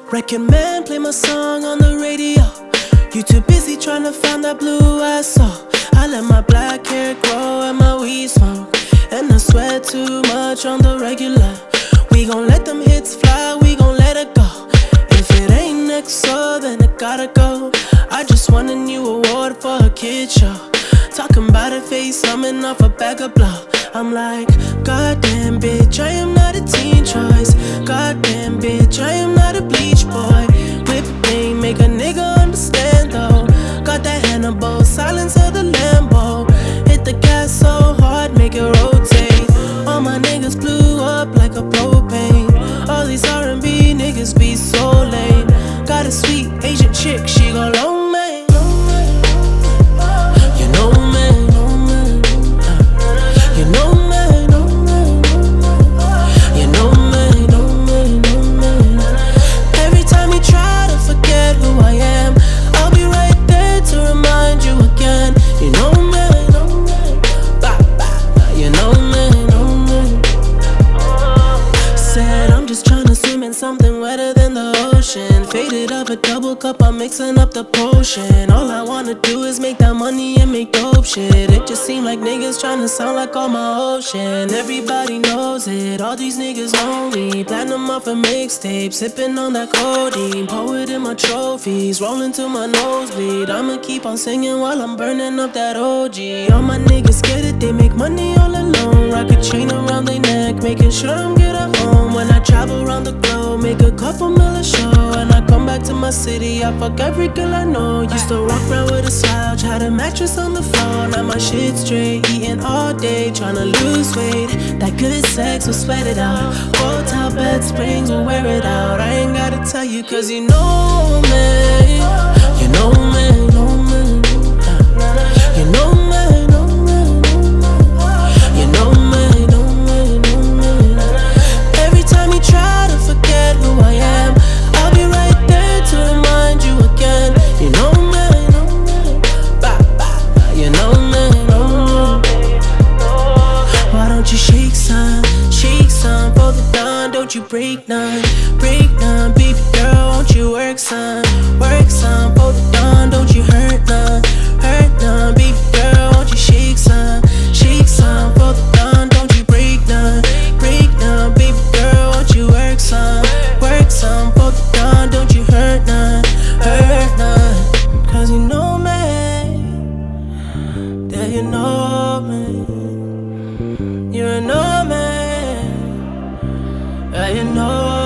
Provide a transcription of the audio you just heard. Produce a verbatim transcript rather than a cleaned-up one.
Record man, play my song on the radio. You too busy trying to find that blue I saw. I let my black hair grow and my weed smoke, and I sweat too much on the regular. We gon' let them hits fly, we gon' let it go. If it ain't next so then it gotta go. I just won a new award for a kid show. Talking about a face, coming off a bag of blow. I'm like, goddamn bitch, I am not a teen choice. Goddamn bitch, I am not a bleach boy. Whip pain, make a nigga understand though. Got that Hannibal, silence of the Lambo. Hit the gas so hard, make it rotate. All my niggas blew up like a propane. All these R and B niggas be so lame. Got a sweet Asian chick, she go long man. You know man, you know man, you know man, know man. Every time you try to forget who I am, I'll be right there to remind you again. You know man, you know man. Said I'm just tryna swim in something wetter than the ocean. Faded up a double cup, I'm mixing up the potion. All I wanna do is make that money and make dope shit. It just seem like niggas tryna sound like all my ocean. Everybody knows it, all these niggas lonely. Platinum off a mixtape, sipping on that codeine. Poet in my trophies, rolling to my nosebleed. I'ma keep on singing while I'm burning up that O G. All my niggas get it, they make money all alone. Rock a chain around their neck, making sure I'm good at home. When I travel around the globe, make a couple mil a show. And I come back to my city, I fuck every girl I know. Used to walk around with a slouch, had a mattress on the floor. Now my shit straight, eating all day, tryna lose weight. That good sex will sweat it out. Hotel bed springs will wear it out. I ain't gotta tell you cause you know me. You know me, know me. You know me, know me. You know me, know me, know me. Every time you try to forget who I am, I'll be right there to remind you again. You know me, know me. You know me, know me. Why don't you shake some, shake some for the dawn? Don't you break none, break none. Baby girl, won't you work some, work some for the dawn? Don't you hurt none, hurt none. Baby girl, won't you shake some, shake some for the dawn? Don't you break none, break none. Baby girl, won't you work some, work some for the dawn? Don't you hurt none, hurt none. Cause you know me, yeah you know me. You know me, yeah, you know